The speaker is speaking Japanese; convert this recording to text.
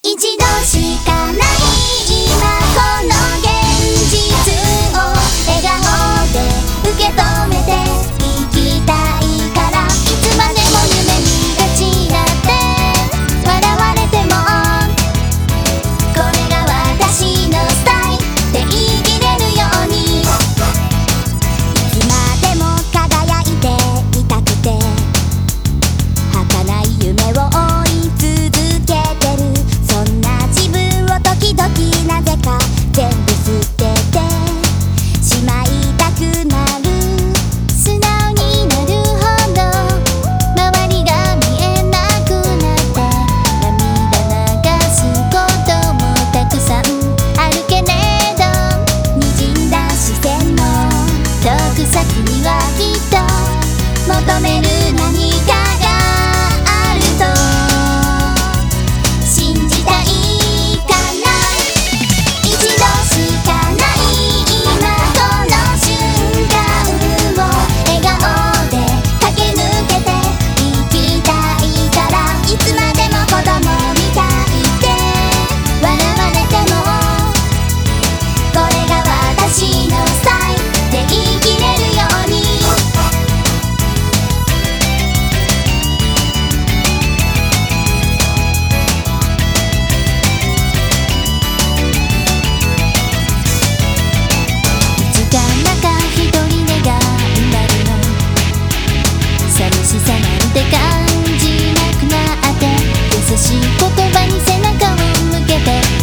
一度しかない今この現実を笑顔で受け止めて生きたいからいつまでも夢見がちだって笑われてもこれが私のスタイルで言い切れるようにいつまでも輝いていたくて儚い夢を追い続けてるそんな自分を時々なぜか全部捨ててしまいたくなる素直になるほど周りが見えなくなって涙流すこともたくさんあるけれど滲んだ視線の遠く先にはきっと求める何かがあると信じたいかな一度しかない今この瞬間を笑顔で駆け抜けて生きたいからいつまでも子供みたいで笑われてもこれが私のスタイルで言い切れるように一人願が生まれの寂しさなんて感じなくなって優しい言葉に背中を向けて